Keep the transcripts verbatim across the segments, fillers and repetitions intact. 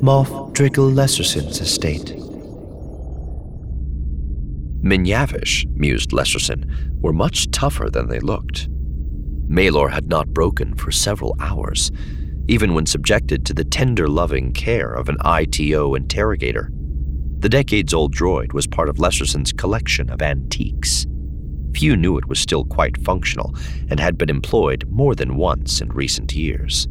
Moff Driggle Lesserson's estate. Minyavish, mused Lesserson, were much tougher than they looked. Maelor had not broken for several hours, even when subjected to the tender, loving care of an I T O interrogator. The decades-old droid was part of Lesserson's collection of antiques. Few knew it was still quite functional and had been employed more than once in recent years.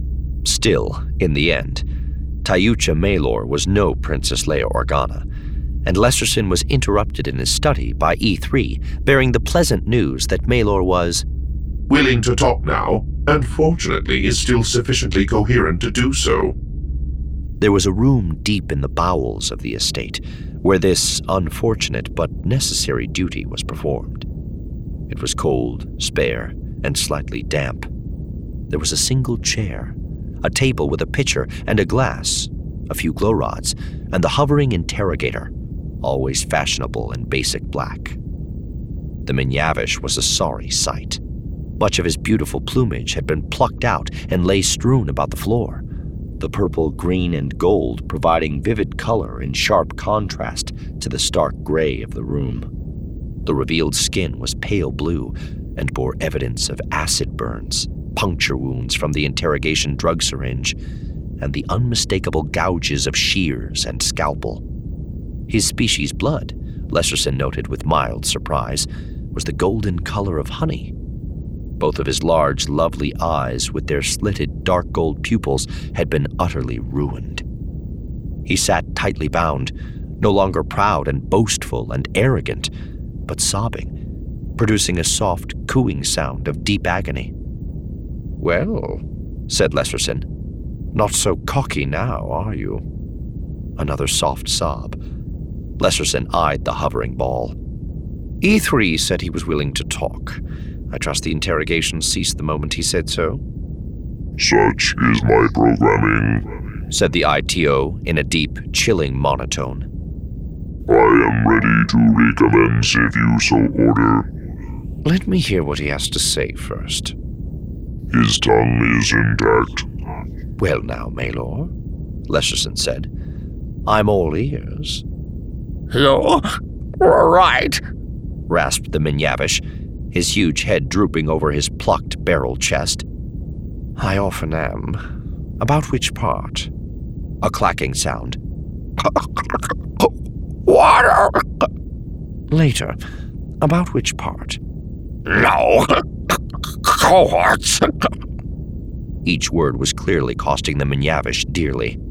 Still, in the end, Tyucha Maelor was no Princess Leia Organa, and Lesserson was interrupted in his study by E three, bearing the pleasant news that Maelor was willing to talk now, and fortunately is still sufficiently coherent to do so. There was a room deep in the bowels of the estate where this unfortunate but necessary duty was performed. It was cold, spare, and slightly damp. There was a single chair, a table with a pitcher and a glass, a few glow rods, and the hovering interrogator, always fashionable in basic black. The Minyavish was a sorry sight. Much of his beautiful plumage had been plucked out and lay strewn about the floor, the purple, green, and gold providing vivid color in sharp contrast to the stark gray of the room. The revealed skin was pale blue and bore evidence of acid burns, puncture wounds from the interrogation drug syringe, and the unmistakable gouges of shears and scalpel. His species' blood, Lesserson noted with mild surprise, was the golden color of honey. Both of his large, lovely eyes with their slitted dark gold pupils had been utterly ruined. He sat tightly bound, no longer proud and boastful and arrogant, but sobbing, producing a soft cooing sound of deep agony. "Well," said Lesserson, "not so cocky now, are you?" Another soft sob. Lesserson eyed the hovering ball. E three said he was willing to talk. I trust the interrogation ceased the moment he said so. "Such is my programming," said the I T O in a deep, chilling monotone. "I am ready to recommence if you so order." Let me hear what he has to say first. "His tongue is intact." Well now, Maelor, Lesserson said. I'm all ears. You were right, rasped the Minyavish, his huge head drooping over his plucked barrel chest. I often am. About which part? A clacking sound. Water! Later. About which part? No. Cohorts. Each word was clearly costing the Minyavish dearly.